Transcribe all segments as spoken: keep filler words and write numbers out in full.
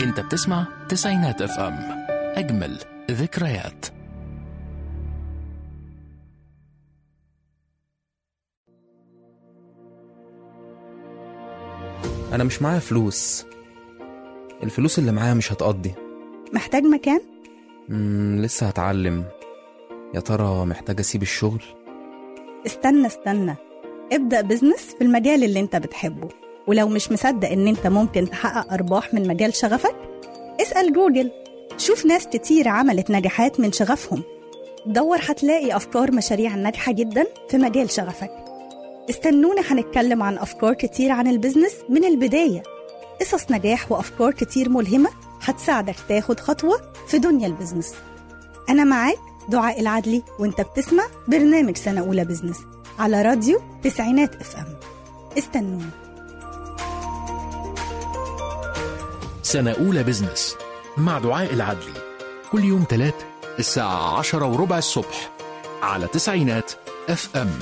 انت بتسمع تسعينات اف ام، اجمل ذكريات. أنا مش معايا فلوس، الفلوس اللي معايا مش هتقضي. محتاج مكان؟ مم لسه هتعلم. يا ترى محتاج أسيب الشغل؟ استنى استنى ابدأ بزنس في المجال اللي انت بتحبه، ولو مش مصدق ان انت ممكن تحقق أرباح من مجال شغفك اسأل جوجل، شوف ناس كتير عملت نجاحات من شغفهم. دور هتلاقي أفكار مشاريع ناجحة جدا في مجال شغفك. استنونا هنتكلم عن أفكار كتير عن البزنس من البداية، قصص نجاح وأفكار كتير ملهمة هتساعدك تاخد خطوة في دنيا البزنس. أنا معاك دعاء العدلي، وانت بتسمع برنامج سنة أولى بزنس على راديو تسعينات اف ام. استنونا. سنة أولى بزنس مع دعاء العدلي، كل يوم تلات الساعة عشرة وربع الصبح على تسعينات اف ام.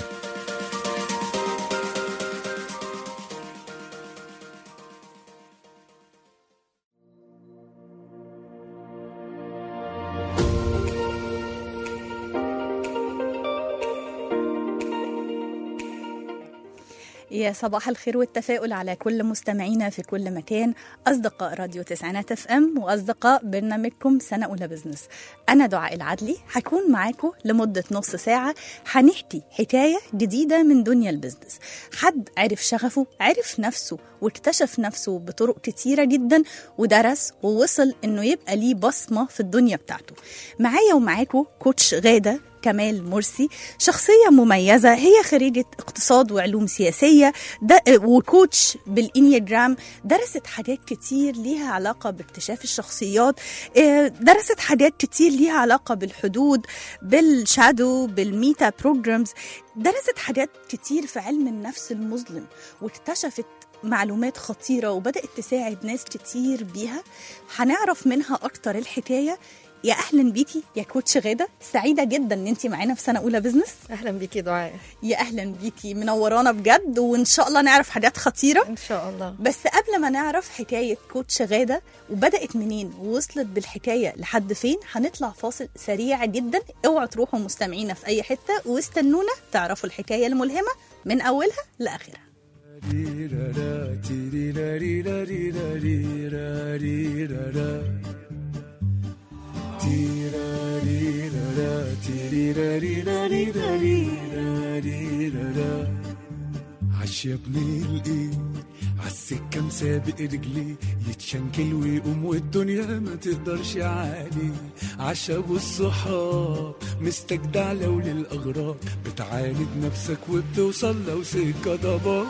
يا صباح الخير والتفاؤل على كل مستمعينا في كل مكان، أصدقاء راديو تسعينات اف ام وأصدقاء برنامجكم سنة أولى بزنس. أنا دعاء العدلي هكون معاكم لمدة نص ساعة، هنحكي حكاية جديدة من دنيا البزنس. حد عرف شغفه، عرف نفسه واكتشف نفسه بطرق كتيرة جدا، ودرس ووصل إنه يبقى ليه بصمة في الدنيا بتاعته. معايا ومعاكم كوتش غادة كمال مرسي، شخصية مميزة، هي خريجة اقتصاد وعلوم سياسية وكوتش بالإنياجرام. درست حاجات كتير ليها علاقة باكتشاف الشخصيات، درست حاجات كتير ليها علاقة بالحدود، بالشادو، بالميتا بروجرامز، درست حاجات كتير في علم النفس المظلم، واكتشفت معلومات خطيرة وبدأت تساعد ناس كتير بيها. هنعرف منها أكتر الحكاية. يا أهلا بيكي يا كوتش غادة، سعيدة جدا ان انتي معانا في سنة أولى بزنس. أهلا بيكي دعاء. يا أهلا بيكي، منورانا بجد، وإن شاء الله نعرف حاجات خطيرة إن شاء الله. بس قبل ما نعرف حكاية كوتش غادة وبدأت منين ووصلت بالحكاية لحد فين، هنطلع فاصل سريع جدا. اوعوا تروحوا مستمعينا في أي حتة، واستنونا تعرفوا الحكاية الملهمة من أولها لآخرها. عش يا ابني الايه عالسكة مسابق رجلي، يتشنكل ويقوم والدنيا ما تقدرش عليه. عش ابو الصحاب مستجدع لو للاغراض، بتعاند نفسك وبتوصل لو سكة ضباب.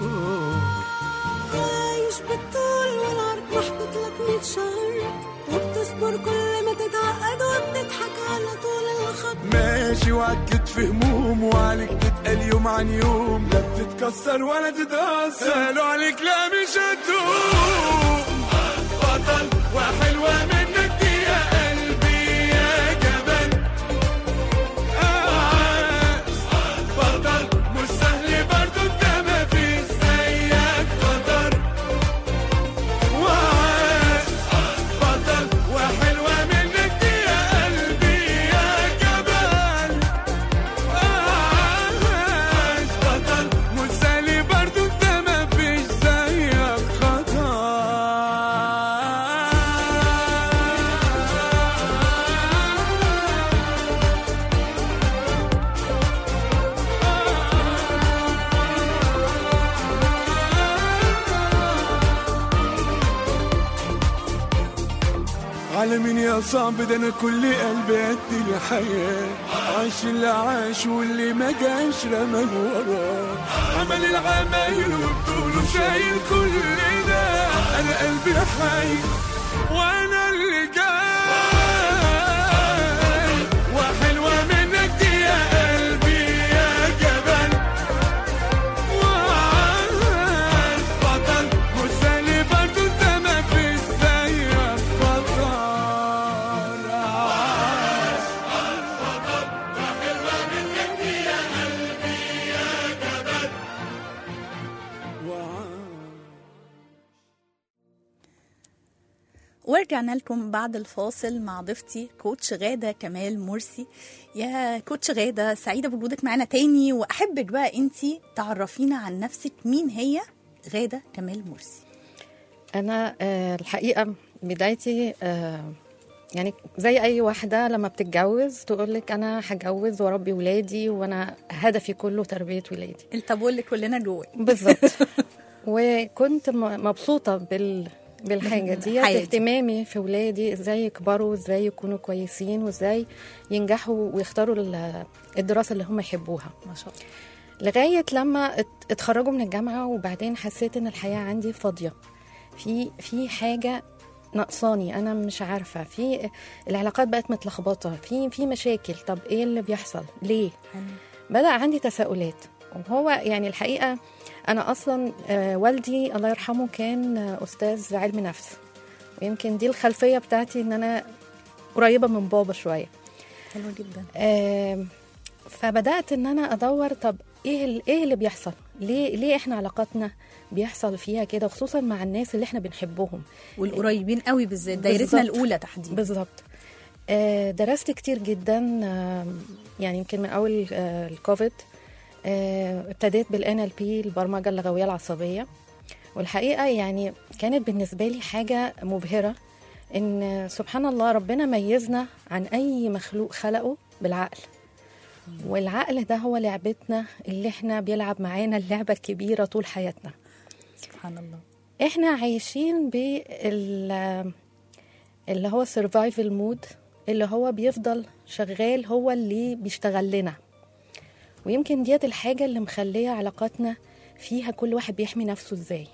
عايش بالطول والعرض محطوط لك مية شهر، وبتصبر كل ما تتعقد وبتضحك على طول الخط. ماشي وعكت في هموم وعليك تتقل يوم عن يوم، لا بتتكسر ولا تتأثر، قالوا عليك لا مش هتدوم. بطل وحلوة منك دي يا قلبي يا جبل، عاش بطل مش سهل برضو انت ما فيش زيك خطر. وعاش بطل وحلوة منك دي يا قلبي يا جبل، عاش بطل مش سهل برضو انت ما فيش زيك خطر. على مين يا صعب ده انا كل قلبي قد الحياة، عاش اللي عاش واللي ما جاش رماه وراه، عمل العمايل وبطوله شايل كل ده. انا قلبي حي وانا اللي جاي، وحلوة منك دي يا قلبي يا جبل، وعاش بطل مش سهل برضو انت ما فيش زيك بطل. عاش بطل وحلوة منك دي يا قلبي يا جبل، وعاش. ورجعنا لكم بعد الفاصل مع ضيفتي كوتش غادة كمال مرسي. يا كوتش غادة، سعيدة بوجودك معنا تاني، وأحبك بقى أنتي تعرفينا عن نفسك. مين هي غادة كمال مرسي؟ أنا آه، الحقيقة بدايتي آه، يعني زي أي واحدة لما بتتجوز تقولك أنا هتجوز وأربي ولادي وأنا هدفي كله تربية ولادي. الطابور اللي كلنا جوه بالظبط. وكنت م- مبسوطة بال بالحاجة دي، حياتي. اهتمامي في ولادي ازاي يكبروا وازاي يكونوا كويسين وازاي ينجحوا ويختاروا ال- الدراسة اللي هم يحبوها، ما شاء الله. لغاية لما ات- اتخرجوا من الجامعة. وبعدين حسيت ان الحياة عندي فاضية، في في حاجة نقصاني، انا مش عارفة، في العلاقات بقت متلخبطة، في في مشاكل. طب ايه اللي بيحصل ليه؟ بدأ عندي تساؤلات. وهو يعني الحقيقة أنا أصلا آه، والدي الله يرحمه كان آه، أستاذ علم نفس، ويمكن دي الخلفية بتاعتي إن أنا قريبة من بابا شوية. حلو جدا. آه، فبدأت إن أنا أدور طب إيه ال- إيه اللي بيحصل، ليه ليه إحنا علاقاتنا بيحصل فيها كده، خصوصا مع الناس اللي إحنا بنحبهم والقريبين قوي بالذات، دايرتنا بالظبط. الأولى تحديدا. بالظبط. آه، درست كتير جدا، آه، يعني يمكن من أول آه، الكوفيد آه، ابتديت بالان ال بي، البرمجه اللغويه العصبيه. والحقيقه يعني كانت بالنسبه لي حاجه مبهره ان سبحان الله ربنا ميزنا عن اي مخلوق خلقه بالعقل. والعقل ده هو لعبتنا اللي احنا بيلعب معانا اللعبه الكبيره طول حياتنا. سبحان الله. احنا عايشين بال اللي هو سرفايفل مود، اللي هو بيفضل شغال، هو اللي بيشتغل لنا. ويمكن ديت الحاجة اللي مخلية علاقاتنا فيها كل واحد بيحمي نفسه ازاي.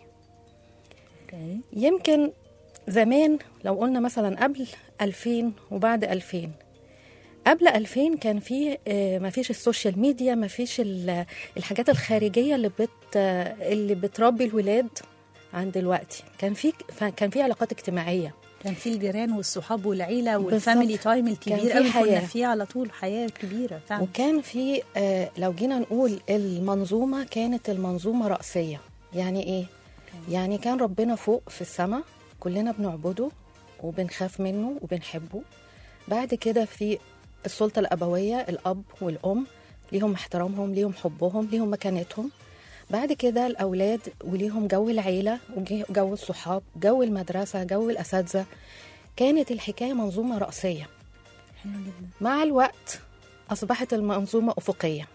اوكي. يمكن زمان لو قلنا مثلا قبل ألفين وبعد ألفين، قبل ألفين كان في آه، ما فيش السوشيال ميديا، ما فيش ال- الحاجات الخارجية اللي بت آه، اللي بتربي الولاد عن دلوقتي. كان في كان في علاقات اجتماعية، كان في الجيران والصحاب والعيلة بالظبط. والفاميلي تايم كان الكبير في قوي، كنا حياة. فيه على طول حياة كبيرة فعلا. وكان في آه، لو جينا نقول المنظومة، كانت المنظومة رأسية. يعني إيه؟ يعني كان ربنا فوق في السماء، كلنا بنعبده وبنخاف منه وبنحبه. بعد كده في السلطة الأبوية، الأب والأم ليهم احترامهم، ليهم حبهم، ليهم مكانتهم. بعد كده الأولاد وليهم جو العيلة وجو الصحاب، جو المدرسة، جو الأساتذة. كانت الحكاية منظومة رأسية. حلو جدا. مع الوقت أصبحت المنظومة أفقية،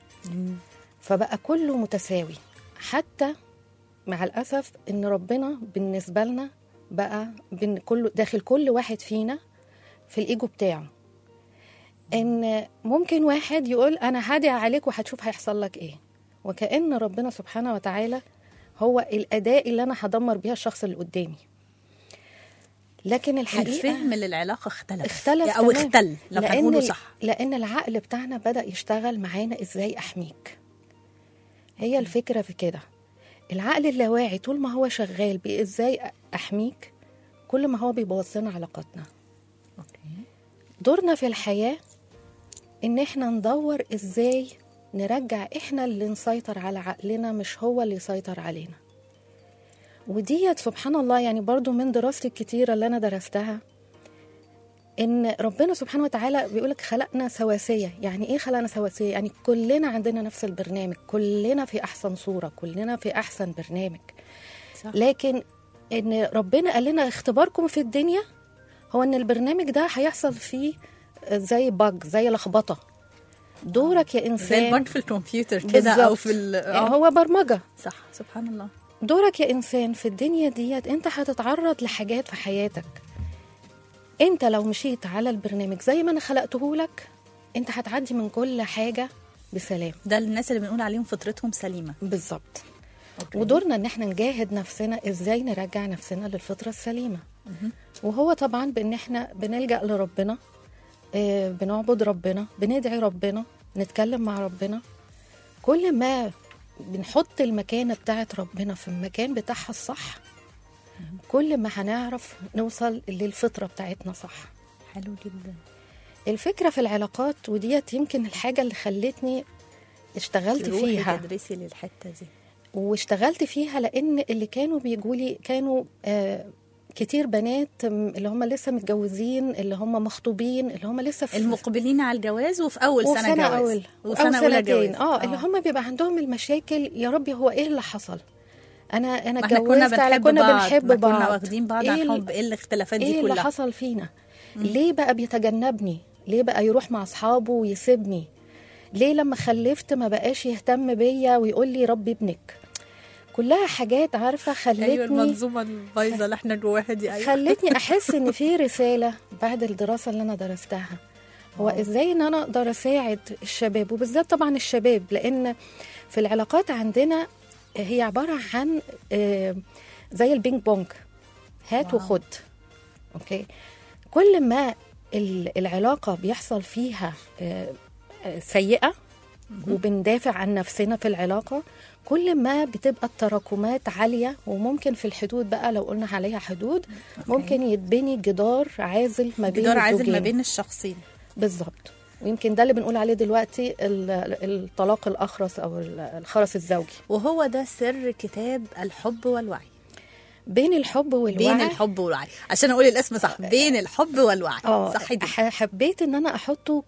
فبقى كله متساوي. حتى مع الأسف إن ربنا بالنسبة لنا بقى بين كل داخل كل واحد فينا في الإيجو بتاعه، إن ممكن واحد يقول أنا هادي عليك وهتشوف هيحصل لك إيه، وكأن ربنا سبحانه وتعالى هو الأداة اللي أنا هدمر بيها الشخص اللي قدامي. لكن الحقيقة الفهم للعلاقة اختلف اختلف أو تمام. اختل لو لأن هنقوله ال- صح. لأن العقل بتاعنا بدأ يشتغل معانا إزاي أحميك. هي الفكرة في كده. العقل اللاواعي طول ما هو شغال بإزاي أحميك، كل ما هو بيبوظ لنا علاقاتنا. أوكي. دورنا في الحياة إن إحنا ندور إزاي نرجع إحنا اللي نسيطر على عقلنا، مش هو اللي يسيطر علينا. وديت سبحان الله يعني برضو من دراستي الكتيرة اللي أنا درستها، إن ربنا سبحانه وتعالى بيقولك خلقنا سواسية. يعني إيه خلقنا سواسية؟ يعني كلنا عندنا نفس البرنامج، كلنا في أحسن صورة، كلنا في أحسن برنامج. صح. لكن إن ربنا قال لنا اختباركم في الدنيا هو إن البرنامج ده هيحصل فيه زي باج، زي لخبطة. دورك يا زي إنسان البج في الكمبيوتر كده أو بالظبط. في ال... يعني آه. هو برمجة. صح. سبحان الله. دورك يا إنسان في الدنيا ديت، أنت هتتعرض لحاجات في حياتك. أنت لو مشيت على البرنامج زي ما أنا خلقته لك، أنت هتعدي من كل حاجة بسلام. ده الناس اللي بنقول عليهم فطرتهم سليمة. بالظبط. أوكي. ودورنا ان احنا نجاهد نفسنا ازاي نرجع نفسنا للفطرة السليمة. وهو طبعا بان احنا بنلجأ لربنا، آه، بنعبد ربنا، بندعي ربنا، نتكلم مع ربنا. كل ما بنحط المكانة بتاعت ربنا في المكان بتاعها الصح، كل ما هنعرف نوصل للفطرة بتاعتنا صح. حلو جدا. الفكرة في العلاقات، وديت يمكن الحاجة اللي خلتني اشتغلت تروحي فيها تدرسي للحتة دي. واشتغلت فيها، لان اللي كانوا بيجولي كانوا آه كتير بنات اللي هم لسه متجوزين، اللي هم مخطوبين، اللي هم لسه في المقبلين على الجواز وفي اول وفي سنه سنة جواز أول وسنه أو اولى سنتين. جواز اه اللي هم بيبقى عندهم المشاكل، يا ربي هو ايه اللي حصل؟ انا انا ما احنا كنا اتجوزت على بنحب كنا بعض، بنحب ما بعض، كنا واخدين بعض إيه عن ال- حب، ايه الاختلافات دي ايه كلها؟ اللي حصل فينا؟ ليه بقى بيتجنبني؟ ليه بقى يروح مع اصحابه ويسيبني؟ ليه لما خلفت ما بقاش يهتم بيا ويقول لي ربي ابنك؟ كلها حاجات عارفه خلتني ايوه المنظومه البايظه اللي احنا جواها دي. ايوه خلتني احس ان في رساله بعد الدراسه اللي انا درستها، هو ازاي ان انا اقدر اساعد الشباب، وبالذات طبعا الشباب، لان في العلاقات عندنا هي عباره عن آه، زي البينج بونج، هات واو. وخد. اوكي، كل ما ال- العلاقه بيحصل فيها آه، آه، سيئه وبندافع عن نفسنا في العلاقه، كل ما بتبقى التراكمات عاليه، وممكن في الحدود بقى لو قلنا عليها حدود ممكن يتبني جدار عازل ما بين جدار عازل الزوجين. ما بين الشخصين. بالظبط، ويمكن ده اللي بنقول عليه دلوقتي ال- الطلاق الأخرس أو ال- الخرس الزوجي. وهو ده سر كتاب الحب والوعي. بين الحب والوعي، بين الحب والوعي، عشان اقول الاسم صح، بين الحب والوعي. اه صح دي. ح- حبيت ان انا احطه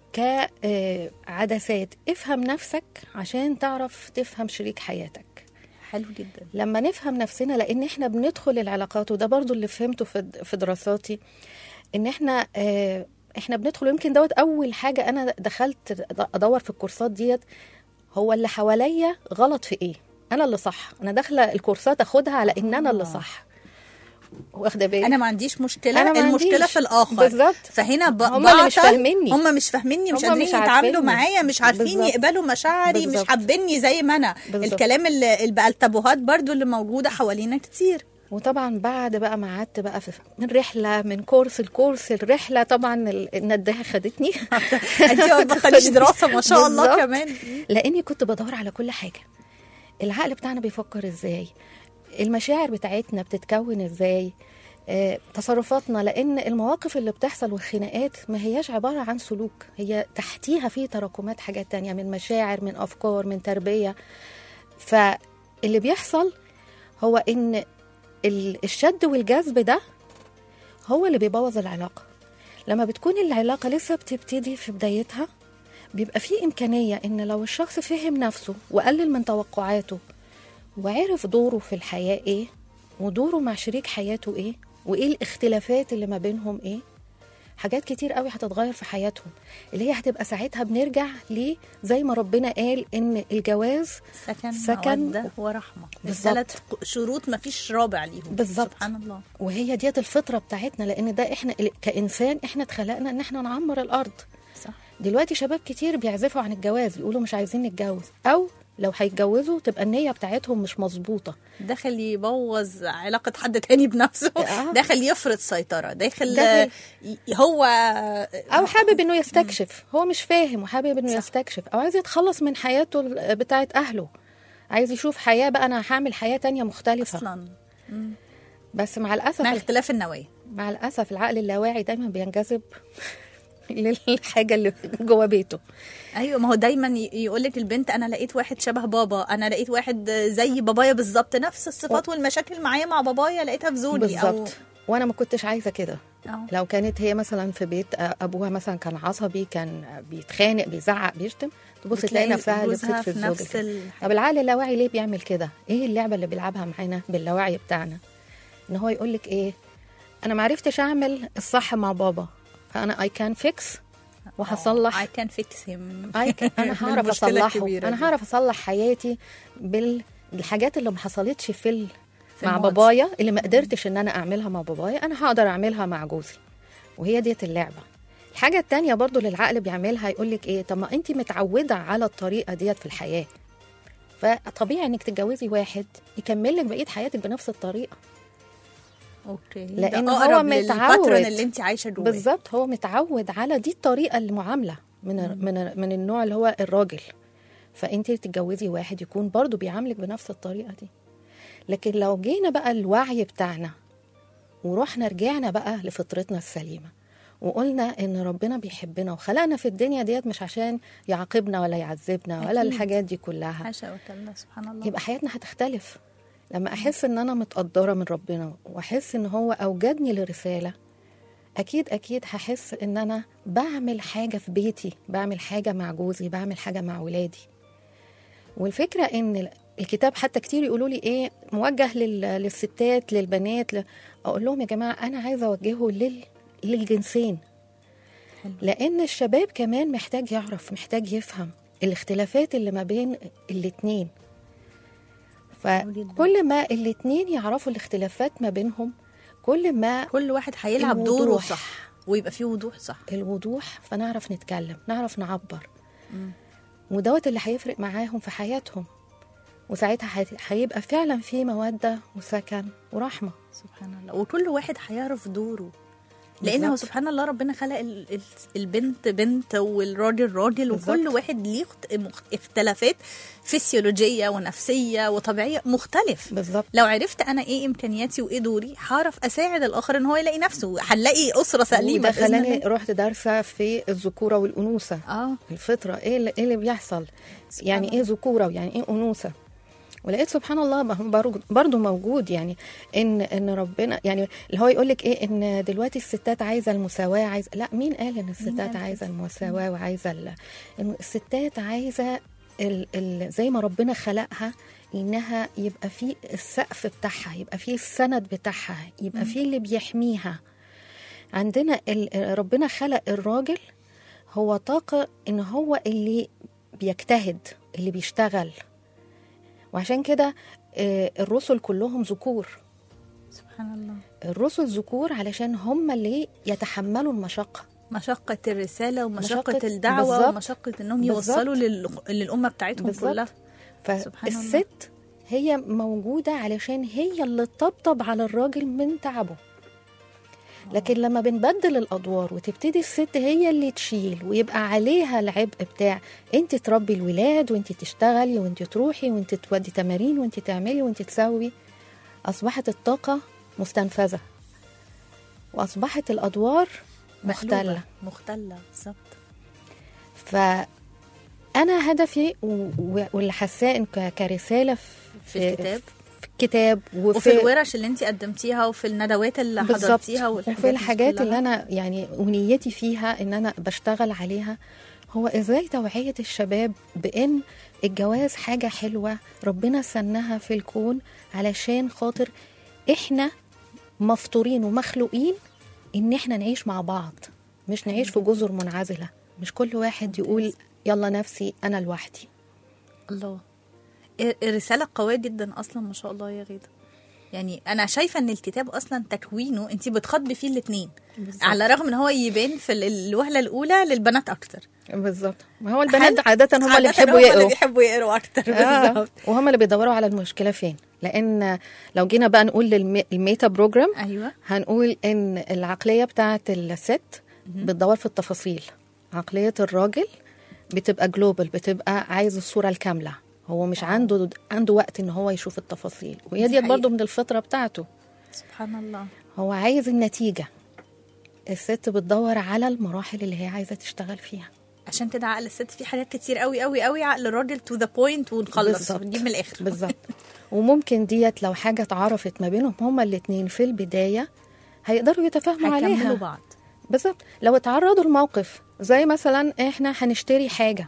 كعدسات، افهم نفسك عشان تعرف تفهم شريك حياتك. حلو جدا. لما نفهم نفسنا، لان احنا بندخل العلاقات، وده برضو اللي فهمته في في دراساتي، ان احنا آه، احنا بندخل، يمكن دوت اول حاجه انا دخلت ادور في الكورسات ديت، هو اللي حواليا غلط في ايه، انا اللي صح. انا داخله الكورسات اخدها على ان انا اللي صح، واخده بالي. انا ما عنديش مشكله، أنا ما المشكله عنديش. في الاخر. بالظبط. فهنا ب... هم اللي مش بعطل. فاهميني. هم مش فاهميني، مش هم قادرين مش يتعاملوا عارفيني. معايا، مش عارفين بالظبط. يقبلوا مشاعري، مش بالظبط. حابيني زي ما انا. بالظبط. الكلام اللي, اللي بقى التابوهات برضو اللي موجوده حوالينا كتير. وطبعا بعد بقى ما قعدت بقى في من رحله، من كورس لكورس، الرحله طبعا ال- النداهه خدتني. انت ما بتخليش دراسه ما شاء الله بالظبط. كمان. لاني كنت بدور على كل حاجه، العقل بتاعنا بيفكر ازاي، المشاعر بتاعتنا بتتكون ازاي، آه، تصرفاتنا، لان المواقف اللي بتحصل والخناقات ما هياش عباره عن سلوك، هي تحتيها في تراكمات حاجات تانية، من مشاعر، من افكار، من تربيه. فاللي بيحصل هو ان ال- الشد والجذب ده هو اللي بيبوظ العلاقه. لما بتكون العلاقه لسه بتبتدي في بدايتها، بيبقى في إمكانية إن لو الشخص فهم نفسه وقلل من توقعاته وعرف دوره في الحياة إيه، ودوره مع شريك حياته إيه، وإيه الاختلافات اللي ما بينهم إيه، حاجات كتير قوي هتتغير في حياتهم، اللي هي هتبقى ساعتها بنرجع ليه زي ما ربنا قال إن الجواز سكن, سكن مودة ورحمه. بالظبط. الثلاث شروط ما فيش رابع ليهم. بالظبط. سبحان الله. وهي ديت الفطرة بتاعتنا، لأن ده إحنا كإنسان إحنا اتخلقنا إن إحنا نعمر الأرض. صح. دلوقتي شباب كتير بيعزفوا عن الجواز، يقولوا مش عايزين نتجوز، او لو هيتجوزوا تبقى النية بتاعتهم مش مظبوطة، داخل يبوظ علاقة حد تاني بنفسه. آه. داخل يفرض سيطرة، داخل, داخل- ي- هو او حابب انه يستكشف، هو مش فاهم وحابب انه يستكشف، او عايز يتخلص من حياته ال- بتاعت اهله، عايز يشوف حياة بقى، انا هعمل حياة تانية مختلفة. اصلا بس مع الاسف مع اختلاف النوايا. مع الاسف العقل اللاواعي دايما بينجذب للحاجة اللي جوه بيته. ايوه، ما هو دايما يقول لك البنت انا لقيت واحد شبه بابا، انا لقيت واحد زي بابايا بالظبط، نفس الصفات والمشاكل معايا مع بابايا لقيتها في زوجي. بالظبط. وانا ما كنتش عايزة كده. أو لو كانت هي مثلا في بيت ابوها مثلا كان عصبي، كان بيتخانق، بيزعق، بيشتم، تبص تلاقي نفسها لبست في الزوج نفس كده. ال... طب العقل اللاواعي ليه بيعمل كده؟ ايه اللعبه اللي بيلعبها معانا باللاواعي بتاعنا؟ ان هو يقول لك ايه، انا ما عرفتش اعمل الصح مع بابا، فانا اي كان فيكس وهصلح. I can fix him. I can انا هعرف المشكلة اصلحه، الكبيرة انا دي. هعرف اصلح حياتي بالحاجات اللي ما حصلتش في ال... في مع الماضي. بابايا، اللي ما قدرتش ان انا اعملها مع بابايا، انا هقدر اعملها مع جوزي. وهي ديت اللعبه. الحاجه التانية برضو اللي العقل بيعملها، يقول لك ايه، طب ما انت متعوده على الطريقه ديت في الحياه، فطبيعي انك تتجوزي واحد يكمل لك بقيه حياتك بنفس الطريقه، اوكي، لأن ده هو أقرب متعود. للباترن اللي انت عايشه جواه. بالظبط، هو متعود على دي الطريقه المعامله من من من النوع اللي هو الراجل، فانت تتجوزي واحد يكون برضو بيعاملك بنفس الطريقه دي. لكن لو جينا بقى الوعي بتاعنا ورحنا رجعنا بقى لفطرتنا السليمه، وقلنا ان ربنا بيحبنا وخلقنا في الدنيا ديت مش عشان يعاقبنا ولا يعذبنا ولا أكيد. الحاجات دي كلها، حاشا وكلا، سبحان الله. يبقى حياتنا هتختلف. لما احس ان انا متقدره من ربنا واحس ان هو اوجدني لرساله، اكيد اكيد هحس ان انا بعمل حاجه في بيتي، بعمل حاجه مع جوزي، بعمل حاجه مع ولادي. والفكره ان الكتاب حتى كتير يقولوا لي ايه موجه لل... للستات للبنات ل... اقول لهم يا جماعه انا عايزه اوجهه لل... للجنسين. لان الشباب كمان محتاج يعرف، محتاج يفهم الاختلافات اللي ما بين الاتنين. فكل ما الاتنين يعرفوا الاختلافات ما بينهم، كل ما كل واحد هيلعب دوره الوضوح. صح، ويبقى فيه وضوح صح. الوضوح، فنعرف نتكلم، نعرف نعبر. ودوت اللي هيفرق معاهم في حياتهم، وساعتها هي- هيبقى فعلا في مودة وسكن ورحمة. سبحان الله. وكل واحد هيعرف دوره، لان هو بالظبط. سبحان الله ربنا خلق ال- ال- البنت بنت والراجل راجل، وكل بالظبط. واحد ليه اخت- مخ- اختلافات فسيولوجيه ونفسيه وطبيعيه مختلف. بالظبط. لو عرفت انا ايه امكانياتي وايه دوري، هعرف اساعد الاخر ان هو يلاقي نفسه، هنلاقي اسره سليمه وده بإذن خلاني الله. رحت دارسة في الذكورة والأنوثة، اه الفطرة، ايه اللي, إيه اللي بيحصل، يعني ايه ذكورة ويعني ايه أنوثة. ولقيت سبحان الله برضو- برضو موجود، يعني ان ان ربنا يعني اللي هو يقول لك ايه ان دلوقتي الستات عايزه المساواه، عايزه، لا، مين قال ان الستات عايزه المساواه وعايزه ال... إن الستات عايزه ال... ال... زي ما ربنا خلقها، انها يبقى في السقف بتاعها، يبقى في السند بتاعها، يبقى في اللي بيحميها. عندنا ال... ربنا خلق الراجل هو طاقه ان هو اللي بيجتهد، اللي بيشتغل. وعشان كده آه، الرسل كلهم ذكور. سبحان الله. الرسل ذكور علشان هم اللي يتحملوا المشقة، مشقة الرسالة ومشقة مشقة- الدعوة بالظبط. ومشقة انهم بالظبط. يوصلوا لل... للأمة بتاعتهم بالظبط. كلها. سبحان الله. فالست هي موجودة علشان هي اللي تطبطب على الراجل من تعبه. لكن لما بنبدل الأدوار وتبتدي الست هي اللي تشيل ويبقى عليها العبء بتاع انت تربي الولاد وانت تشتغلي وانت تروحي وانت تودي تمارين وانت تعملي وانت تسوي، أصبحت الطاقة مستنفذة وأصبحت الأدوار مختلة. مقلوبة. مختلة بالظبط. فأنا هدفي و- و- واللي حاساه إن ك- كرسالة في الكتاب. في الكتاب وفي, وفي الورش اللي انت قدمتيها وفي الندوات اللي بالظبط. حضرتيها والحاجات وفي دي الحاجات كلها. اللي أنا يعني ونيتي فيها إن أنا بشتغل عليها، هو إزاي توعية الشباب بإن الجواز حاجة حلوة ربنا سنها في الكون علشان خاطر إحنا مفطورين ومخلوقين إن إحنا نعيش مع بعض، مش نعيش في جزر منعزلة، مش كل واحد يقول يلا نفسي أنا لوحدي. الله. الرسالة قوية جدا أصلا ما شاء الله يا غيدة. يعني أنا شايفة إن الكتاب أصلا تكوينه أنت بتخاطبي فيه الاتنين، على الرغم إن هو يبان في ال- الوهلة الأولى للبنات أكتر. بالظبط. ما هو البنات عادة هم اللي عادة بيحبوا هم اللي يقروا، بيحبوا يقروا أكتر. آه. بالظبط. وهم اللي بيدوروا على المشكلة فين. لأن لو جينا بقى نقول للميتا بروجرام، أيوة. هنقول إن العقلية بتاعت الست بتدور في التفاصيل، عقلية الراجل بتبقى جلوبال، بتبقى عايز الصورة الكاملة، هو مش عنده عنده وقت إن هو يشوف التفاصيل، وهي دي دي برضو حقيقة. من الفطرة بتاعته، سبحان الله. هو عايز النتيجة. الست بتدور على المراحل اللي هي عايزة تشتغل فيها. عشان كده عقل الست فيه حاجات كتير قوي قوي قوي، عقل الراجل تو ذا بوينت ونخلص بالظبط. ونجيب من الآخر. بالظبط. وممكن ديت لو حاجة اتعرفت ما بينهم هما الاتنين في البداية هيقدروا يتفاهموا عليها. هيكملوا بعض. بالظبط. لو اتعرضوا لموقف زي مثلا احنا هنشتري حاجة،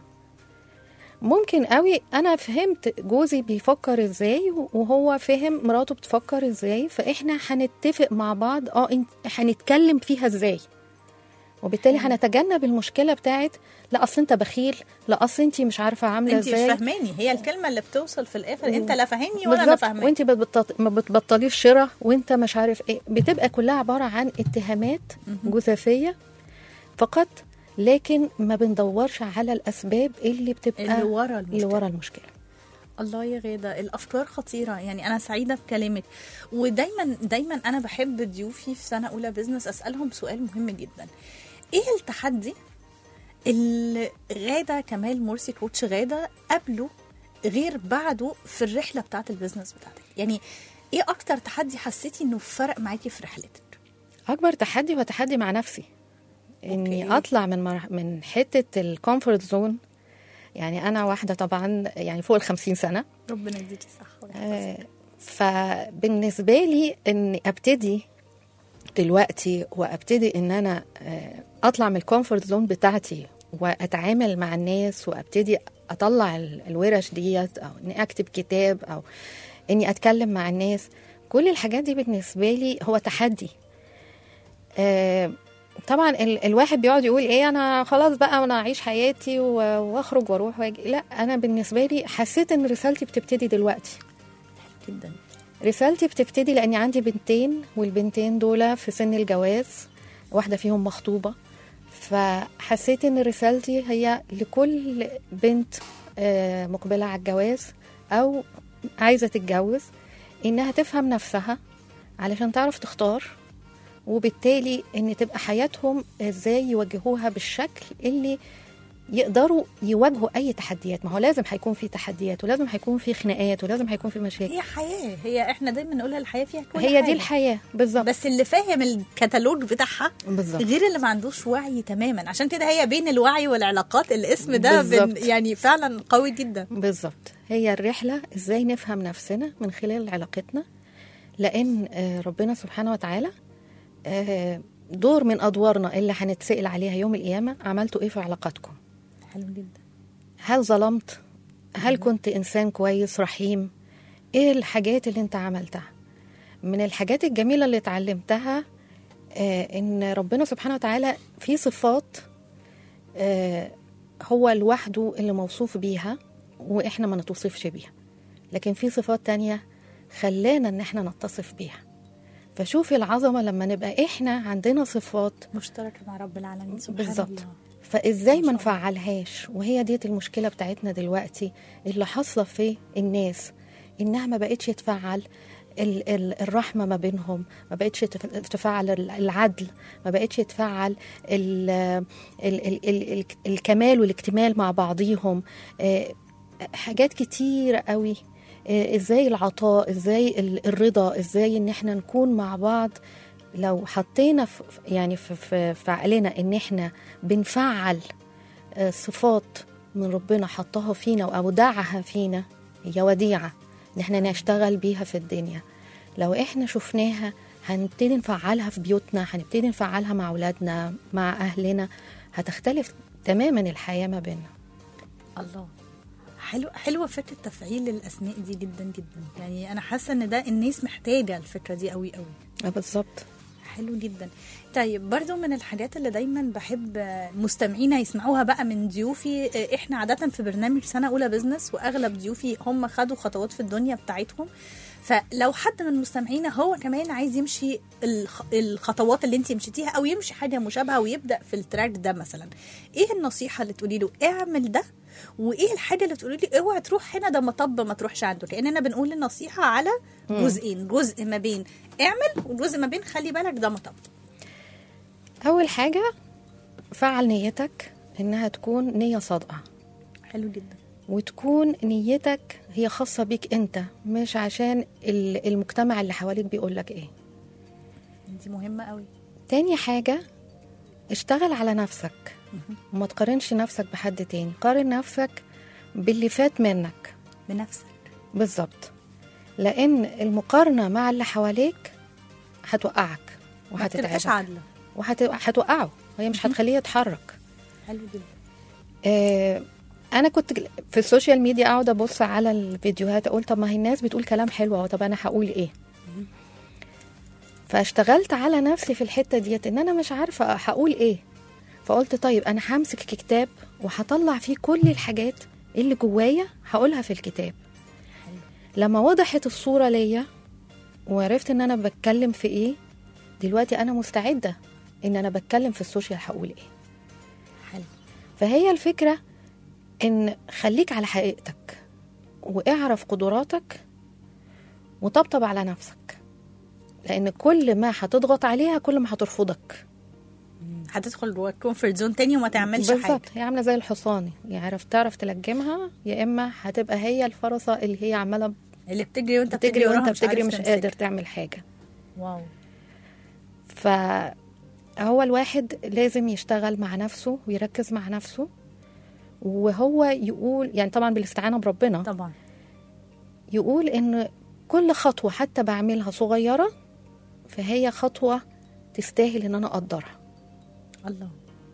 ممكن قوي انا فهمت جوزي بيفكر ازاي وهو فهم مراته بتفكر ازاي، فاحنا هنتفق مع بعض اه انت هنتكلم فيها ازاي، وبالتالي هنتجنب المشكلة بتاعت لا اصل انت بخيل، لا اصل انت مش عارفة عاملة انت مش ازاي. فاهماني، هي الكلمة اللي بتوصل في الآخر انت لا فاهمني ولا انا بالظبط. فاهماني. وانت بتبطل... ما بتبطليش شراء وانت مش عارف ايه، بتبقى كلها عبارة عن اتهامات جزافية فقط، لكن ما بندورش على الأسباب اللي بتبقى اللي ورا المشكلة. اللي ورا المشكلة. الله يا غادة، الأفكار خطيرة. يعني أنا سعيدة بكلامك، ودايما دايما أنا بحب ضيوفي في سنة أولى بيزنس أسألهم سؤال مهم جدا: إيه التحدي اللي غادة كمال مرسي كوتش غادة قبله غير بعده في الرحلة بتاعت البيزنس بتاعتك؟ يعني إيه أكتر تحدي حسيتي إنه فرق معاكي في رحلتك؟ أكبر تحدي هو تحدي مع نفسي، إني أوكي. أطلع من مر... من حتة الكومفورت زون. يعني أنا واحدة طبعا يعني فوق الخمسين سنة، ربنا يديكي صح. آه فبالنسبة لي إني أبتدي دلوقتي وأبتدي إن أنا آه، أطلع من الكومفورت زون بتاعتي وأتعامل مع الناس وأبتدي أطلع ال- الورش ديت، أو إني أكتب كتاب، أو إني أتكلم مع الناس. كل الحاجات دي بالنسبة لي هو تحدي. آه، طبعا ال- الواحد بيقعد يقول ايه، انا خلاص بقى وانا اعيش حياتي و- واخرج واروح واجي. لا، انا بالنسبه لي حسيت ان رسالتي بتبتدي دلوقتي. جدا. رسالتي بتبتدي لاني عندي بنتين، والبنتين دول في سن الجواز، واحده فيهم مخطوبه. فحسيت ان رسالتي هي لكل بنت آه، مقبله على الجواز او عايزه تتجوز، انها تفهم نفسها علشان تعرف تختار، وبالتالي ان تبقى حياتهم ازاي يوجهوها بالشكل اللي يقدروا يواجهوا اي تحديات. ما هو لازم هيكون في تحديات، ولازم هيكون في خناقات، ولازم هيكون في مشاكل. هي حياه، هي احنا دايما نقولها الحياه فيها كل هي حاجة. دي الحياه بالظبط. بس اللي فاهم الكتالوج بتاعها بالظبط. غير اللي ما عندوش وعي تماما. عشان كده هي بين الوعي والعلاقات، الاسم ده بين بالظبط. يعني فعلا قوي جدا. بالظبط. هي الرحله ازاي نفهم نفسنا من خلال علاقتنا، لان آه، ربنا سبحانه وتعالى آه، دور من ادوارنا اللي هنتسأل عليها يوم القيامه، عملتوا ايه في علاقاتكم؟ حلو جدا. هل ظلمت؟ هل كنت إنسان كويس رحيم؟ إيه الحاجات اللي أنت عملتها؟ من الحاجات الجميلة اللي اتعلمتها آه إن ربنا سبحانه وتعالى في صفات آه هو لوحده اللي موصوف بيها، وإحنا ما نتوصفش بيها، لكن في صفات تانية خلانا إن إحنا نتصف بيها. فشوفي العظمة لما نبقى إحنا عندنا صفات مشتركه مع رب العالمين سبحانه بالظبط، الله. فازاي ما نفعلهاش؟ وهي ديت المشكله بتاعتنا دلوقتي اللي حاصله في الناس، انها ما بقتش تفعل ال- ال- الرحمه ما بينهم، ما بقتش تف- تفعل ال- العدل، ما بقتش تفعل ال ال ال ال ال الكمال والاكتمال مع بعضيهم. آه، حاجات كتيره قوي. آه، ازاي العطاء، ازاي ال- الرضا، ازاي ان احنا نكون مع بعض. لو حطينا في يعني في, في, في عقلنا ان احنا بنفعل آه، صفات من ربنا حطها فينا او ودعها فينا، هي وديعه ان احنا نشتغل بيها في الدنيا. لو احنا شفناها هنبتدي نفعلها في بيوتنا، هنبتدي نفعلها مع اولادنا، مع اهلنا، هتختلف تماما الحياه ما بيننا. الله. حلو، حلوه فكره تفعيل الاسماء دي جدا جدا. يعني انا حاسه ان ده الناس محتاجه الفكره دي قوي قوي. آه، بالظبط. حلو جدا. طيب برضو من الحاجات اللي دايما بحب مستمعينا يسمعوها بقى من ضيوفي، احنا عادة في برنامج سنة أولى بزنس وأغلب ضيوفي هم خدوا خطوات في الدنيا بتاعتهم. فلو حد من مستمعينا هو كمان عايز يمشي الخ- الخطوات اللي انت مشيتيها او يمشي حاجة مشابهة ويبدأ في التراك ده مثلا، ايه النصيحة اللي تقولي له اعمل ده، وايه الحاجة اللي تقولي لي اوعى تروح هنا ده مطب ما تروحش عنده؟ كأننا بنقول النصيحة على جزئين، جزء ما بين اعمل وجزء ما بين خلي بالك ده مطب. اول حاجه فعل نيتك انها تكون نيه صادقه، حلو جدا. وتكون نيتك هي خاصة بيك انت، مش عشان ال- المجتمع اللي حواليك بيقولك ايه. دي مهمة قوي. تاني حاجة اشتغل على نفسك، وما تقارنش نفسك بحد تاني، قارن نفسك باللي فات منك بنفسك. بالظبط، لان المقارنة مع اللي حواليك هتوقعك ما تبقاش وهتتعبك عادلة. وهتوقعه، هي مش هتخليه يتحرك. حلو جدا. آه، انا كنت في السوشيال ميديا اقعد ابص على الفيديوهات، اقول طب ما هي الناس بتقول كلام حلو اهو، طب انا هقول ايه؟ فاشتغلت على نفسي في الحته ديت ان انا مش عارفه هقول ايه. فقلت طيب انا همسك كتاب وهطلع فيه كل الحاجات اللي جوايا هقولها في الكتاب. لما وضحت الصوره ليا وعرفت ان انا بتكلم في ايه، دلوقتي انا مستعده ان انا بتكلم في السوشيال هقول ايه. حلو. فهي الفكره ان خليك على حقيقتك، واعرف قدراتك، وطبطب على نفسك، لان كل ما هتضغط عليها كل ما هترفضك. هتدخل جوه الكومفورت زون تاني وما تعملش حاجة. بالظبط. هي عامله زي الحصان، يعرف تعرف تلجمها، يا اما هتبقى هي الفرسه اللي هي عماله اللي بتجري وانت بتجري بتجري وانت وراها مش بتجري عارف مش تمسكها. قادر تعمل حاجه. واو. فهو الواحد لازم يشتغل مع نفسه ويركز مع نفسه، وهو يقول يعني طبعا بالاستعانه بربنا، طبعا. يقول ان كل خطوة حتى بعملها صغيرة فهي خطوة تستاهل ان انا اقدرها، الله،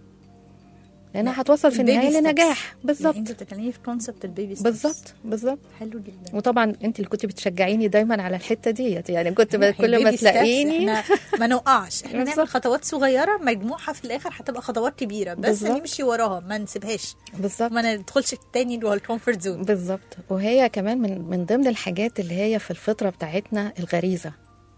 لانها هتوصل في النهاية لنجاح. بالظبط، انت بتتكلمي في كونسبت البيبي ستيبس. بالظبط بالظبط. حلو جدا. وطبعا انت اللي كنت بتشجعيني دايما على الحته ديت، يعني كنت كل ما تلاقيني احنا ما نوقعش، احنا نعمل خطوات صغيره مجموعها في الاخر هتبقى خطوات كبيره، بس بالزبط. نمشي وراها ما نسيبهاش، بالظبط، ما ندخلش تاني جوه الكومفورت زون. بالظبط. وهي كمان من من ضمن الحاجات اللي هي في الفطره بتاعتنا الغريزه.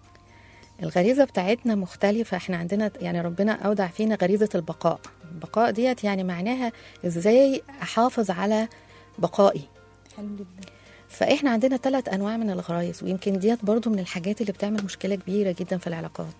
الغريزه بتاعتنا مختلفه، احنا عندنا يعني ربنا اودع فينا غريزه البقاء. البقاء ديت يعني معناها ازاي احافظ على بقائي. حلو جدا. فاحنا عندنا ثلاث انواع من الغرايز، ويمكن ديت برضو من الحاجات اللي بتعمل مشكله كبيره جدا في العلاقات.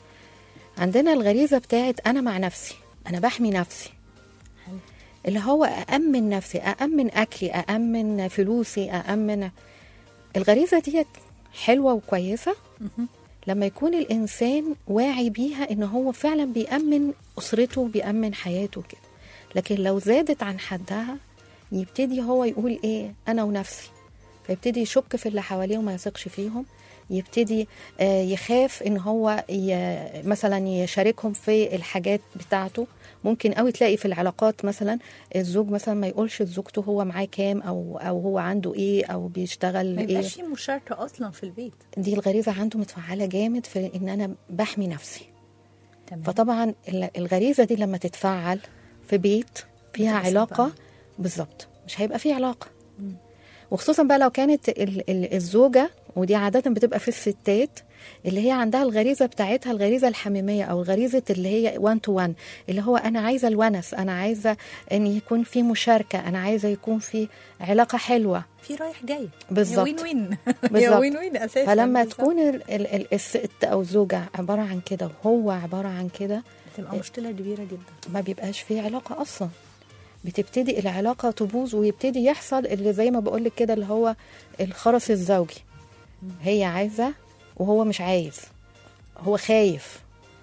عندنا الغريزه بتاعت انا مع نفسي، انا بحمي نفسي. حلو. اللي هو أأمن نفسي، أأمن أكلي، أأمن فلوسي، أأمن. الغريزة دي حلوة وكويسة لما يكون الإنسان واعي بيها إنه هو فعلا بيأمن أسرته، بيأمن حياته كده. لكن لو زادت عن حدها يبتدي هو يقول إيه، أنا ونفسي، فيبتدي يشك في اللي حواليه وما يثقش فيهم، يبتدي يخاف إن هو مثلا يشاركهم في الحاجات بتاعته. ممكن قوي تلاقي في العلاقات مثلا الزوج مثلا ما يقولش لزوجته هو معاه كام او او هو عنده ايه او بيشتغل ما ايه، ما يبقاش في مشاركه اصلا في البيت. دي الغريزه عنده متفعله جامد في ان انا بحمي نفسي. تمام. فطبعا الغريزه دي لما تتفعل في بيت فيها علاقه، بالظبط مش هيبقى فيه علاقه. م. وخصوصا بقى لو كانت الزوجه، ودي عاده بتبقى في الستات اللي هي عندها الغريزة بتاعتها، الغريزة الحميمية أو الغريزة اللي هي وان تو وان، اللي هو أنا عايزة الونس، أنا عايزة أن يكون في مشاركة، أنا عايزة يكون في علاقة حلوة، في رايح جاي، بالظبط، وين وين، بالظبط. وين وين أساسا. فلما بالزبط. تكون ال ال الست أو الزوجة عبارة عن كده وهو عبارة عن كده، بتبقى مشكلة كبيرة جدا، ما بيبقاش في علاقة أصلا. بتبتدي العلاقة تبوظ ويبتدي يحصل اللي زي ما بقولك كده اللي هو الخرس الزوجي. هي عايزة وهو مش عايز، هو خايف.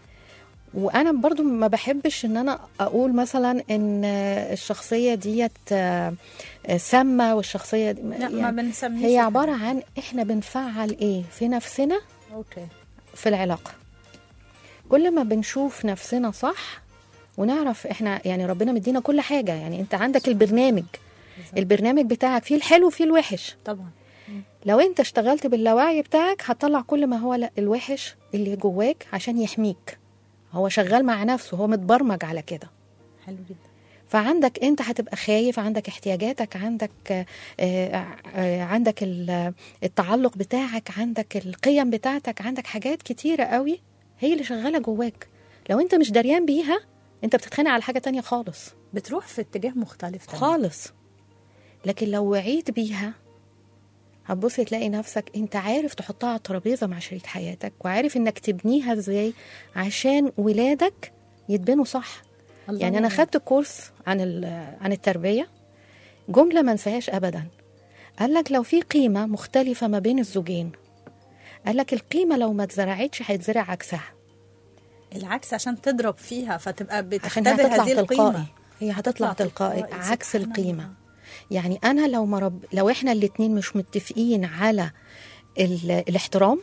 وانا برضو ما بحبش ان انا اقول مثلا ان الشخصيه ديت سامه والشخصيه دي لا يعني ما بنسميش، هي عباره عن احنا بنفعل ايه في نفسنا. اوكي. في العلاقه كل ما بنشوف نفسنا صح ونعرف احنا يعني ربنا مدينا كل حاجه، يعني انت عندك البرنامج بالزبط. البرنامج بتاعك فيه الحلو وفيه الوحش طبعا. لو انت اشتغلت باللاوعي بتاعك هتطلع كل ما هو الوحش اللي جواك عشان يحميك. هو شغال مع نفسه، هو متبرمج على كده. حلو جدا. فعندك انت هتبقى خايف، عندك احتياجاتك، عندك آآ آآ عندك التعلق بتاعك، عندك القيم بتاعتك، عندك حاجات كتيرة قوي هي اللي شغالة جواك. لو انت مش دريان بيها انت بتتخانق على حاجة تانية خالص، بتروح في اتجاه مختلف تاني. خالص. لكن لو وعيت بيها هتبص تلاقي نفسك انت عارف تحطها على الترابيزه مع شريك حياتك، وعارف انك تبنيها ازاي عشان ولادك يتبنوا صح. يعني انا خدت كورس عن عن التربيه، جمله ما انساهاش ابدا. قال لك لو في قيمه مختلفه ما بين الزوجين، قال لك القيمه لو ما اتزرعتش هيتزرع عكسها. العكس عشان تضرب فيها فتبقى بتختبر هذه القيمه، هي هتطلع تلقائي عكس القيمه. يعني أنا لو مرب... لو إحنا الاتنين مش متفقين على ال... الاحترام،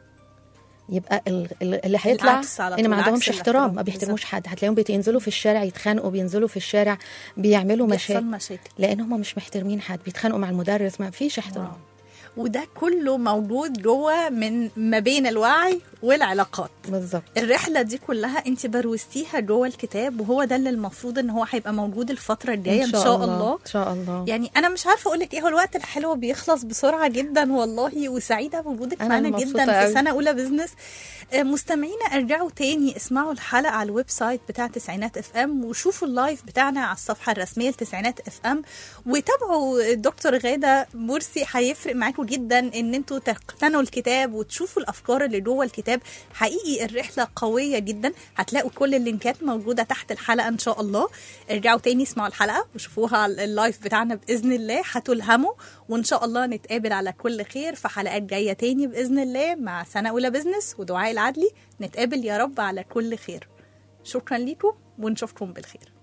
يبقى ال... اللي هيطلع إن ما عندهمش احترام، ما بيحترموش حد. هتلاقيهم بينزلوا في الشارع يتخانقوا، بينزلوا في الشارع بيعملوا مشاكل, مشاكل. لأن هم مش محترمين حد، بيتخانقوا مع المدرس، ما فيش احترام. واو. وده كله موجود جوه من ما بين الوعي والعلاقات. بالظبط. الرحله دي كلها انت بروزتيها جوه الكتاب، وهو ده اللي المفروض ان هو هيبقى موجود الفتره الجايه ان شاء الله. ان شاء الله. يعني انا مش عارفه اقول لك ايه، هو الوقت الحلو بيخلص بسرعه جدا والله، وسعيده بوجودك معانا جدا في سنه اولى بزنس. مستمعينا ارجعوا تاني اسمعوا الحلقه على الويب سايت بتاع تسعينات اف ام، وشوفوا اللايف بتاعنا على الصفحه الرسميه لتسعينات اف ام، وتابعوا الدكتور غاده مرسي. هيفرق معاكم جدا ان انتوا تقتنوا الكتاب وتشوفوا الافكار اللي جوه الكتاب. حقيقي الرحله قويه جدا. هتلاقوا كل اللينكات موجوده تحت الحلقه ان شاء الله. ارجعوا تاني اسمعوا الحلقه وشوفوها على اللايف بتاعنا باذن الله، هتلهموا. وان شاء الله نتقابل على كل خير في حلقات جايه تاني باذن الله مع سنه اولى بزنس ودعاء العدلي. نتقابل يا رب على كل خير. شكرا لكم ونشوفكم بالخير.